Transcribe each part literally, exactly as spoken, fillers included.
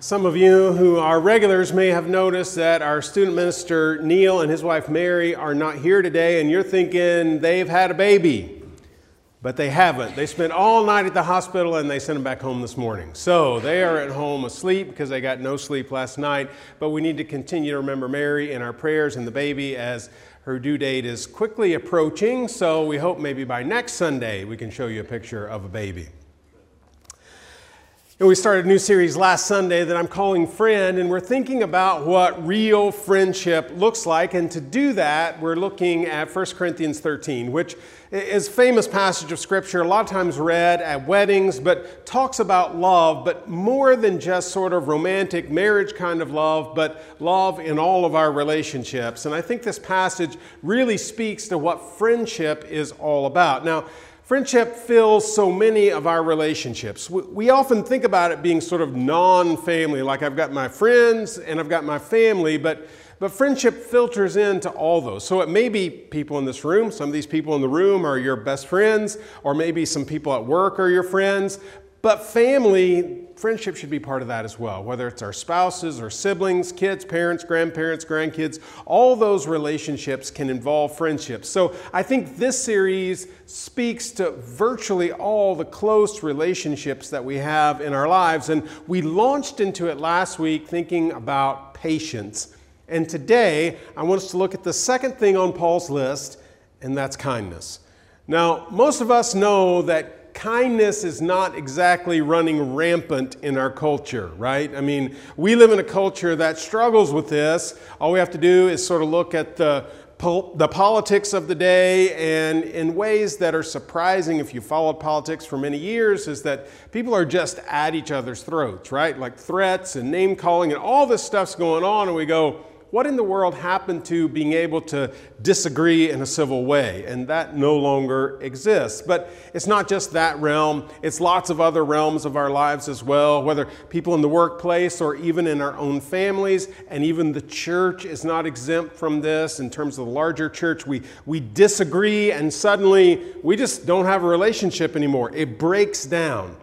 Some of you who are regulars may have noticed that our student minister Neil and his wife Mary are not here today, and you're thinking they've had a baby. But they haven't. They spent all night at the hospital and they sent them back home this morning. So they are at home asleep because they got no sleep last night. But we need to continue to remember Mary in our prayers and the baby as her due date is quickly approaching. So we hope maybe by next Sunday we can show you a picture of a baby. And we started a new series last Sunday that I'm calling Friend, and we're thinking about what real friendship looks like. And to do that, we're looking at First Corinthians thirteen, which is a famous passage of Scripture, a lot of times read at weddings, but talks about love, but more than just sort of romantic marriage kind of love, but love in all of our relationships. And I think this passage really speaks to what friendship is all about. Now, friendship fills so many of our relationships. We often think about it being sort of non-family, like I've got my friends and I've got my family, but, but friendship filters into all those. So it may be people in this room. Some of these people in the room are your best friends, or maybe some people at work are your friends. But family, friendship should be part of that as well, whether it's our spouses or siblings, kids, parents, grandparents, grandkids. All those relationships can involve friendships. So I think this series speaks to virtually all the close relationships that we have in our lives. And we launched into it last week thinking about patience. And today, I want us to look at the second thing on Paul's list, and that's kindness. Now, most of us know that kindness is not exactly running rampant in our culture, right? I mean, we live in a culture that struggles with this. All we have to do is sort of look at the, the politics of the day, and in ways that are surprising if you followed politics for many years, is that people are just at each other's throats, right? Like threats and name calling and all this stuff's going on, and we go, what in the world happened to being able to disagree in a civil way? And that no longer exists. But it's not just that realm. It's lots of other realms of our lives as well, whether people in the workplace or even in our own families. And even the church is not exempt from this. In terms of the larger church, we, we disagree and suddenly we just don't have a relationship anymore. It breaks down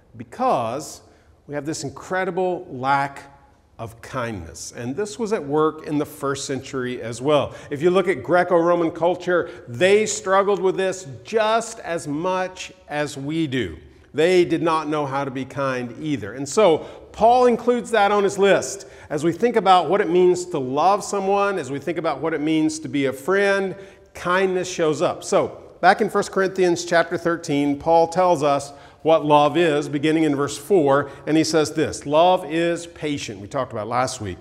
because we have this incredible lack of kindness. And this was at work in the first century as well. If you look at Greco-Roman culture, they struggled with this just as much as we do. They did not know how to be kind either. And so Paul includes that on his list. As we think about what it means to love someone, as we think about what it means to be a friend, kindness shows up. So back in First Corinthians chapter thirteen, Paul tells us what love is, beginning in verse four, and he says this: love is patient. We talked about last week.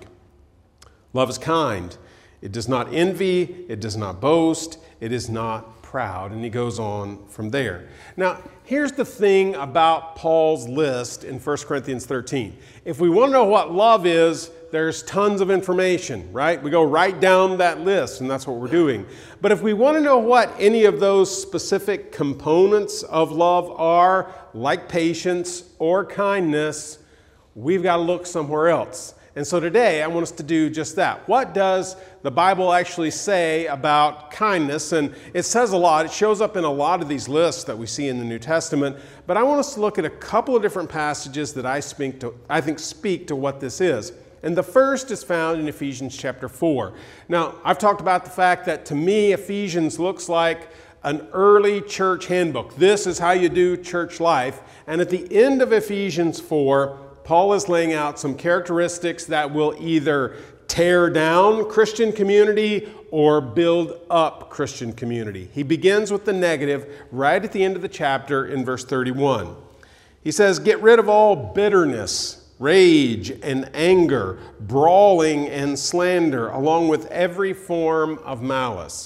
Love is kind. It does not envy. It does not boast. It is not proud. And he goes on from there. Now, here's the thing about Paul's list in First Corinthians thirteen. If we want to know what love is, there's tons of information, right? We go right down that list, and that's what we're doing. But if we want to know what any of those specific components of love are, like patience or kindness, we've got to look somewhere else. And so today, I want us to do just that. What does the Bible actually say about kindness? And it says a lot. It shows up in a lot of these lists that we see in the New Testament. But I want us to look at a couple of different passages that I, speak to, I think speak to what this is. And the first is found in Ephesians chapter four. Now, I've talked about the fact that to me, Ephesians looks like an early church handbook. This is how you do church life. And at the end of Ephesians four, Paul is laying out some characteristics that will either tear down Christian community or build up Christian community. He begins with the negative right at the end of the chapter in verse thirty-one. He says, "Get rid of all bitterness, rage and anger, brawling and slander, along with every form of malice."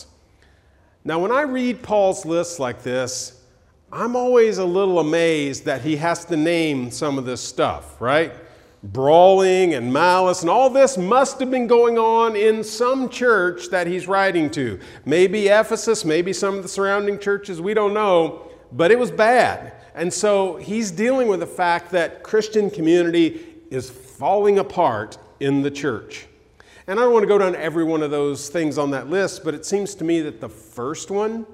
Now, when I read Paul's list like this, I'm always a little amazed that he has to name some of this stuff, right? Brawling and malice, and all this must have been going on in some church that he's writing to. Maybe Ephesus, maybe some of the surrounding churches, we don't know, but it was bad. And so he's dealing with the fact that Christian community is falling apart in the church. And I don't want to go down every one of those things on that list, but it seems to me that the first one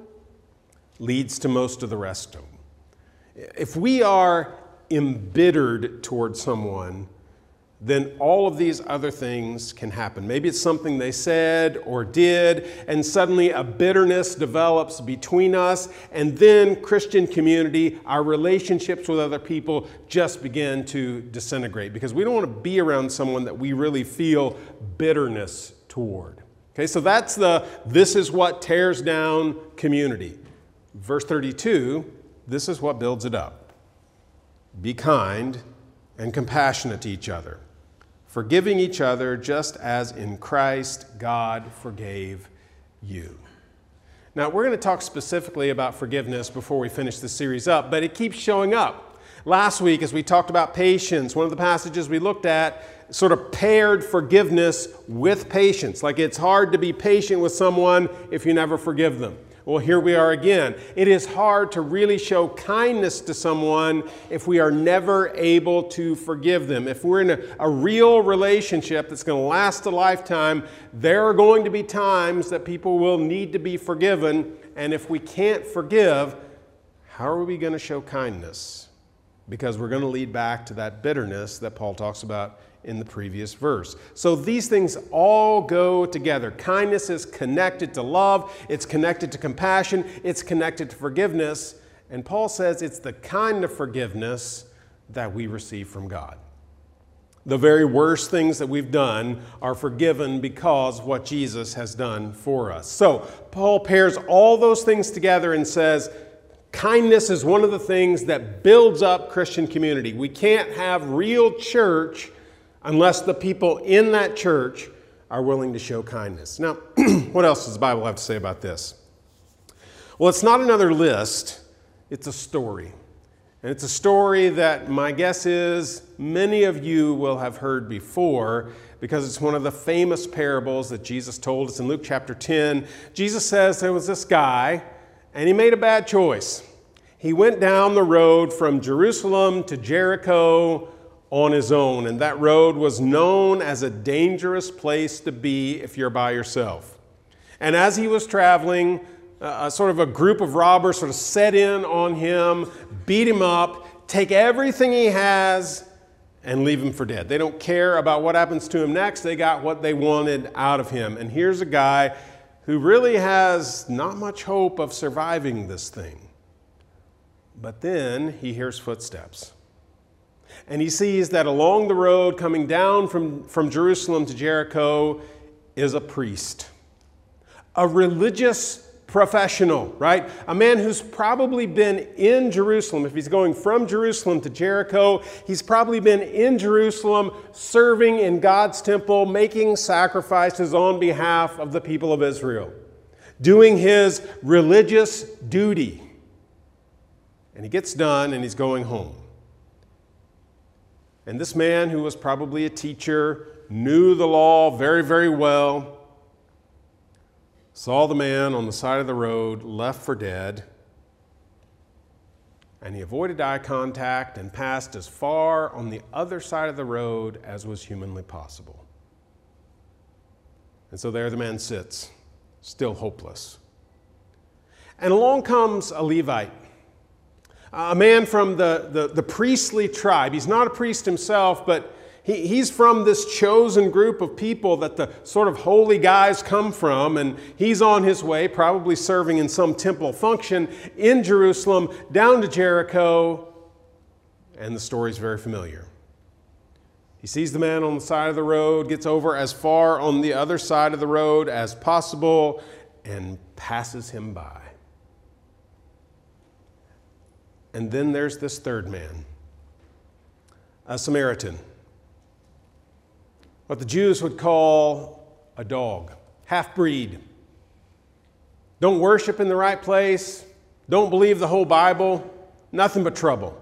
leads to most of the rest of them. If we are embittered towards someone, then all of these other things can happen. Maybe it's something they said or did, and suddenly a bitterness develops between us, and then Christian community, our relationships with other people just begin to disintegrate because we don't want to be around someone that we really feel bitterness toward. Okay, so that's the this is what tears down community. Verse thirty-two, this is what builds it up. Be kind and compassionate to each other, forgiving each other just as in Christ God forgave you. Now, we're going to talk specifically about forgiveness before we finish this series up, but it keeps showing up. Last week, as we talked about patience, one of the passages we looked at sort of paired forgiveness with patience. Like it's hard to be patient with someone if you never forgive them. Well, here we are again. It is hard to really show kindness to someone if we are never able to forgive them. If we're in a, a real relationship that's going to last a lifetime, there are going to be times that people will need to be forgiven. And if we can't forgive, how are we going to show kindness? Because we're going to lead back to that bitterness that Paul talks about in the previous verse. So these things all go together. Kindness is connected to love, it's connected to compassion, it's connected to forgiveness. And Paul says it's the kind of forgiveness that we receive from God. The very worst things that we've done are forgiven because of what Jesus has done for us. So Paul pairs all those things together and says, kindness is one of the things that builds up Christian community. We can't have real church unless the people in that church are willing to show kindness. Now, what else does the Bible have to say about this? Well, it's not another list, it's a story. And it's a story that my guess is many of you will have heard before because it's one of the famous parables that Jesus told us in Luke chapter ten. Jesus says there was this guy, and he made a bad choice. He went down the road from Jerusalem to Jericho on his own, and that road was known as a dangerous place to be if you're by yourself. And as he was traveling, uh, sort of a group of robbers sort of set in on him, beat him up, take everything he has, and leave him for dead. They don't care about what happens to him next. They got what they wanted out of him. And here's a guy who really has not much hope of surviving this thing. But then he hears footsteps. And he sees that along the road coming down from, from Jerusalem to Jericho is a priest, a religious professional, right? A man who's probably been in Jerusalem. If he's going from Jerusalem to Jericho, he's probably been in Jerusalem serving in God's temple, making sacrifices on behalf of the people of Israel, doing his religious duty. And he gets done and he's going home. And this man, who was probably a teacher, knew the law very, very well, saw the man on the side of the road, left for dead, and he avoided eye contact and passed as far on the other side of the road as was humanly possible. And so there the man sits, still hopeless. And along comes a Levite, a man from the, the, the priestly tribe. He's not a priest himself, but he, he's from this chosen group of people that the sort of holy guys come from, and he's on his way, probably serving in some temple function in Jerusalem, down to Jericho, and the story's very familiar. He sees the man on the side of the road, gets over as far on the other side of the road as possible, and passes him by. And then there's this third man, a Samaritan, what the Jews would call a dog, half-breed. Don't worship in the right place, don't believe the whole Bible, nothing but trouble.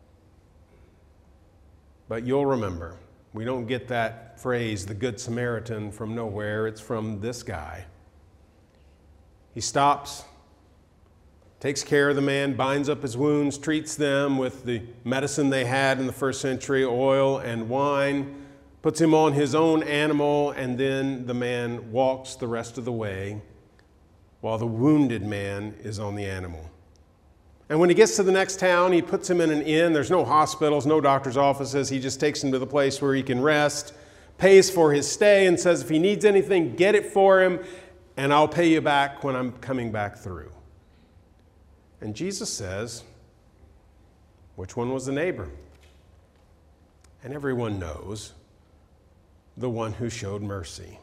But you'll remember, we don't get that phrase, the Good Samaritan, from nowhere. It's from this guy. He stops, takes care of the man, binds up his wounds, treats them with the medicine they had in the first century, oil and wine, puts him on his own animal, and then the man walks the rest of the way while the wounded man is on the animal. And when he gets to the next town, he puts him in an inn. There's no hospitals, no doctor's offices. He just takes him to the place where he can rest, pays for his stay, and says if he needs anything, get it for him, and I'll pay you back when I'm coming back through. And Jesus says, which one was the neighbor? And everyone knows the one who showed mercy.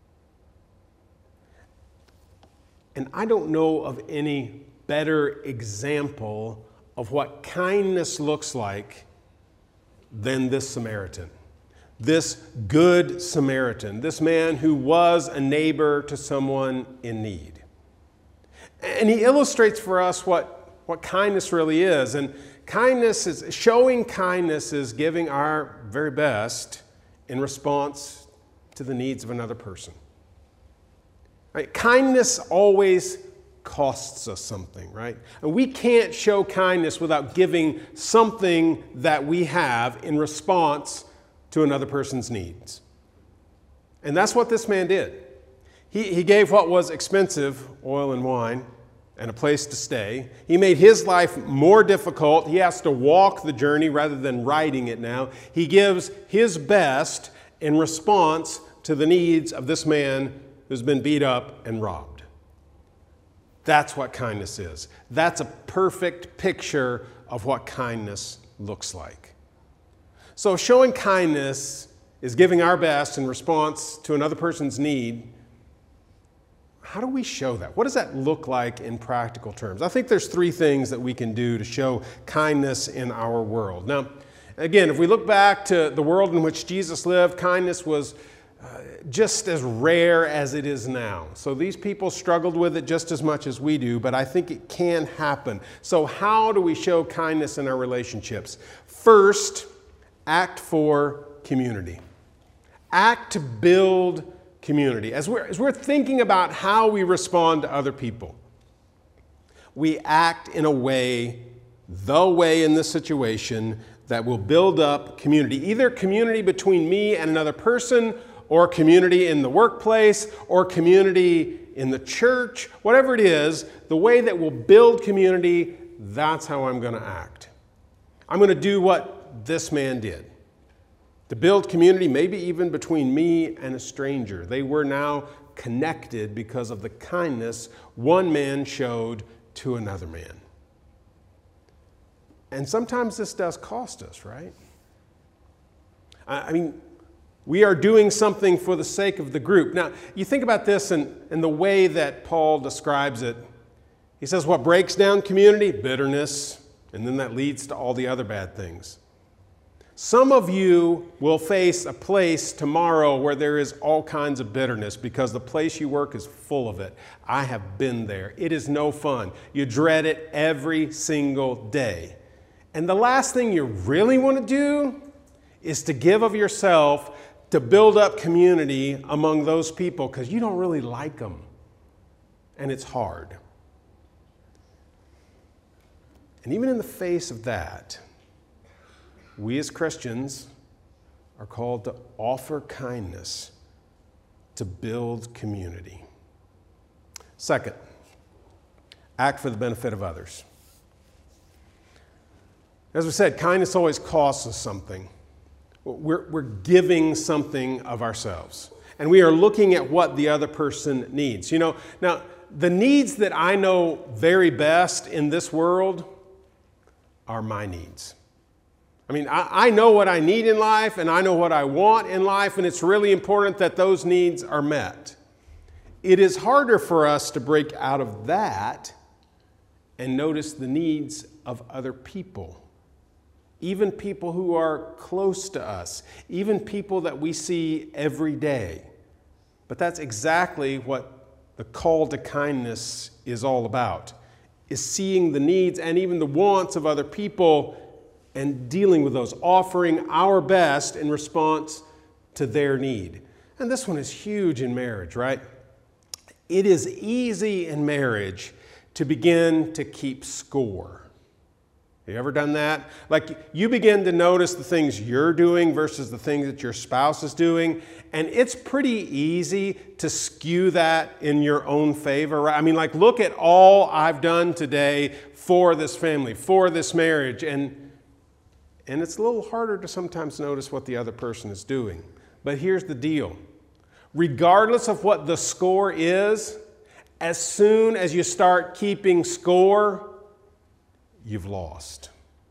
And I don't know of any better example of what kindness looks like than this Samaritan. This good Samaritan, this man who was a neighbor to someone in need. And he illustrates for us what, what kindness really is. And kindness is, showing kindness is giving our very best in response to the needs of another person. Right? Kindness always costs us something, right? And we can't show kindness without giving something that we have in response to another person's needs. And that's what this man did. He, he gave what was expensive, oil and wine, and a place to stay. He made his life more difficult. He has to walk the journey rather than riding it now. He gives his best in response to the needs of this man who's been beat up and robbed. That's what kindness is. That's a perfect picture of what kindness looks like. So showing kindness is giving our best in response to another person's need. How do we show that? What does that look like in practical terms? I think there's three things that we can do to show kindness in our world. Now, again, if we look back to the world in which Jesus lived, kindness was uh, just as rare as it is now. So these people struggled with it just as much as we do, but I think it can happen. So how do we show kindness in our relationships? First, act for community. Act to build community. As we're, as we're thinking about how we respond to other people, we act in a way, the way in this situation, that will build up community. Either community between me and another person, or community in the workplace, or community in the church, whatever it is, the way that will build community, that's how I'm going to act. I'm going to do what this man did. To build community, maybe even between me and a stranger. They were now connected because of the kindness one man showed to another man. And sometimes this does cost us, right? I mean, we are doing something for the sake of the group. Now, you think about this in, in the way that Paul describes it. He says, what breaks down community? Bitterness. And then that leads to all the other bad things. Some of you will face a place tomorrow where there is all kinds of bitterness because the place you work is full of it. I have been there. It is no fun. You dread it every single day. And the last thing you really want to do is to give of yourself to build up community among those people because you don't really like them. And it's hard. And even in the face of that, we as Christians are called to offer kindness to build community. Second, act for the benefit of others. As we said, kindness always costs us something. We're, we're giving something of ourselves. And we are looking at what the other person needs. You know, now, the needs that I know very best in this world are my needs. I mean, I, I know what I need in life, and I know what I want in life, and it's really important that those needs are met. It is harder for us to break out of that and notice the needs of other people. Even people who are close to us, even people that we see every day. But that's exactly what the call to kindness is all about, is seeing the needs and even the wants of other people and dealing with those, offering our best in response to their need. And this one is huge in marriage, right? It is easy in marriage to begin to keep score. Have you ever done that? Like you begin to notice the things you're doing versus the things that your spouse is doing, and it's pretty easy to skew that in your own favor, right? I mean, like look at all I've done today for this family, for this marriage. And, and it's a little harder to sometimes notice what the other person is doing. But here's the deal. Regardless of what the score is, as soon as you start keeping score, you've lost.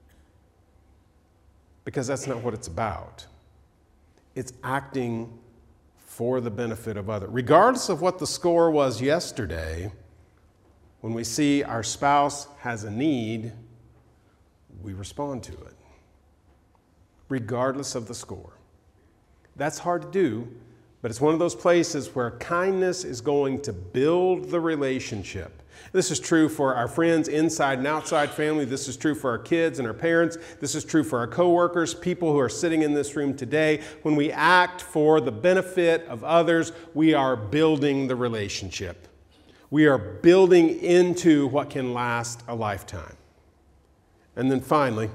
Because that's not what it's about. It's acting for the benefit of others. Regardless of what the score was yesterday, when we see our spouse has a need, we respond to it. Regardless of the score. That's hard to do, but it's one of those places where kindness is going to build the relationship. This is true for our friends inside and outside family. This is true for our kids and our parents. This is true for our coworkers, people who are sitting in this room today. When we act for the benefit of others, we are building the relationship. We are building into what can last a lifetime. And then finally,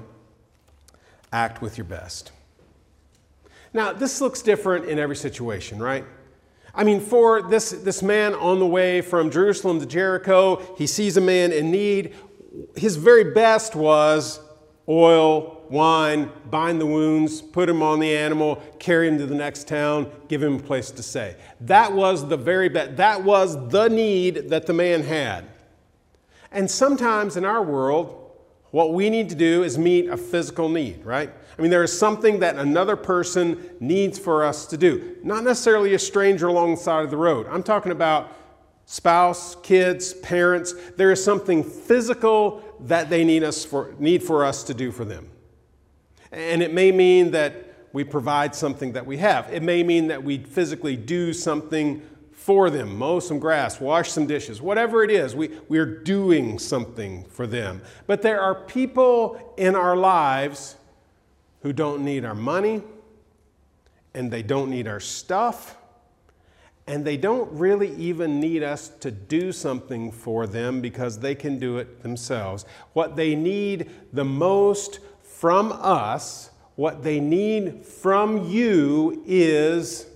act with your best. Now, this looks different in every situation, right? I mean, for this, this man on the way from Jerusalem to Jericho, he sees a man in need. His very best was oil, wine, bind the wounds, put him on the animal, carry him to the next town, give him a place to stay. That was the very best. That was the need that the man had. And sometimes in our world, what we need to do is meet a physical need, right? I mean, there is something that another person needs for us to do. Not necessarily a stranger along the side of the road. I'm talking about spouse, kids, parents. There is something physical that they need us for, need for us to do for them. And it may mean that we provide something that we have. It may mean that we physically do something for them, mow some grass, wash some dishes, whatever it is, we, we're doing something for them. But there are people in our lives who don't need our money, and they don't need our stuff, and they don't really even need us to do something for them because they can do it themselves. What they need the most from us, what they need from you is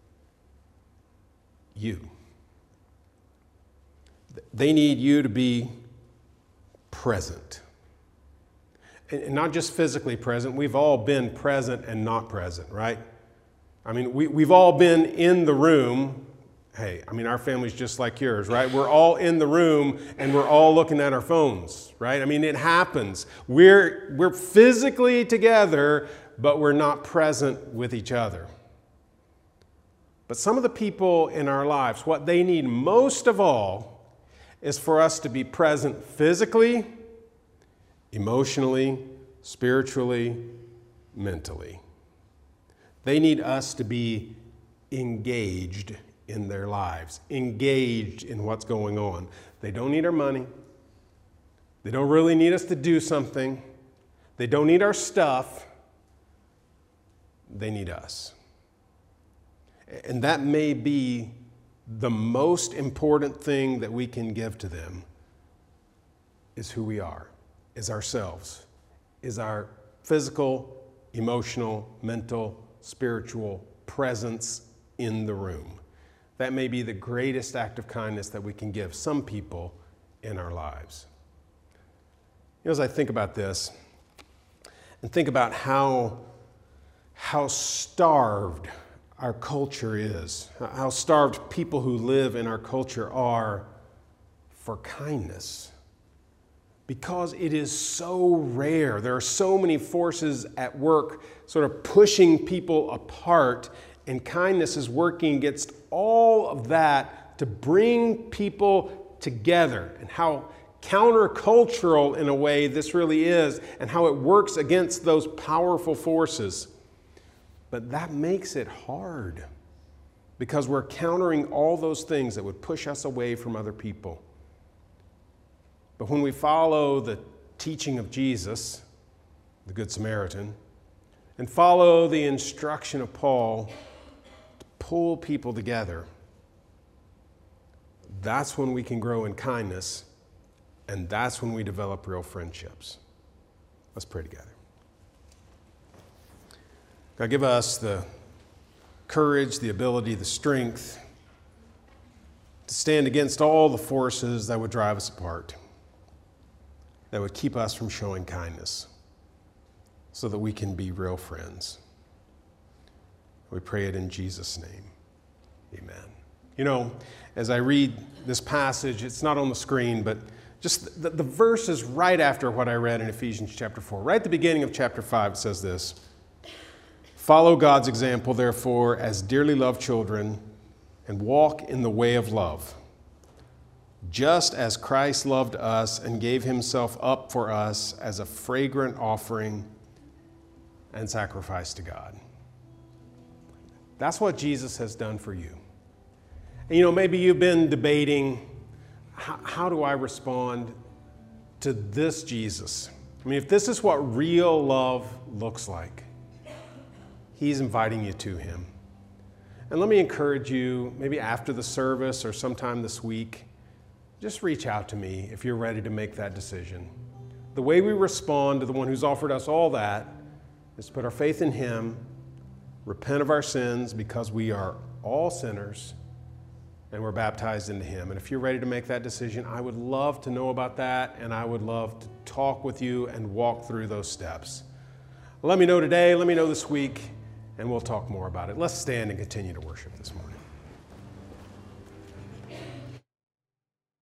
you. They need you to be present. And not just physically present. We've all been present and not present, right? I mean, we, we've all been in the room. Hey, I mean, our family's just like yours, right? We're all in the room and we're all looking at our phones, right? I mean, it happens. We're, we're physically together, but we're not present with each other. But some of the people in our lives, what they need most of all is for us to be present physically, emotionally, spiritually, mentally. They need us to be engaged in their lives, engaged in what's going on. They don't need our money. They don't really need us to do something. They don't need our stuff. They need us. And that may be the most important thing that we can give to them is who we are, is ourselves, is our physical, emotional, mental, spiritual presence in the room. That may be the greatest act of kindness that we can give some people in our lives. You know, as I think about this and think about how, how starved our culture is, how starved people who live in our culture are for kindness. Because it is so rare. There are so many forces at work sort of pushing people apart, and kindness is working against all of that to bring people together, and how countercultural in a way this really is, and how it works against those powerful forces. But that makes it hard because we're countering all those things that would push us away from other people. But when we follow the teaching of Jesus, the Good Samaritan, and follow the instruction of Paul to pull people together, that's when we can grow in kindness, and that's when we develop real friendships. Let's pray together. God, give us the courage, the ability, the strength to stand against all the forces that would drive us apart. that would keep us from showing kindness so that we can be real friends. We pray it in Jesus' name. Amen. You know, as I read this passage, it's not on the screen, but just the, the verse is right after what I read in Ephesians chapter four. Right at the beginning of chapter five, it says this: "Follow God's example, therefore, as dearly loved children, and walk in the way of love, just as Christ loved us and gave himself up for us as a fragrant offering and sacrifice to God." That's what Jesus has done for you. And you know, maybe you've been debating, how, how do I respond to this Jesus? I mean, if this is what real love looks like, he's inviting you to him. And let me encourage you, maybe after the service or sometime this week, just reach out to me if you're ready to make that decision. The way we respond to the one who's offered us all that is to put our faith in him, repent of our sins because we are all sinners, and we're baptized into him. And if you're ready to make that decision, I would love to know about that, and I would love to talk with you and walk through those steps. Let me know today, let me know this week, and we'll talk more about it. Let's stand and continue to worship this morning.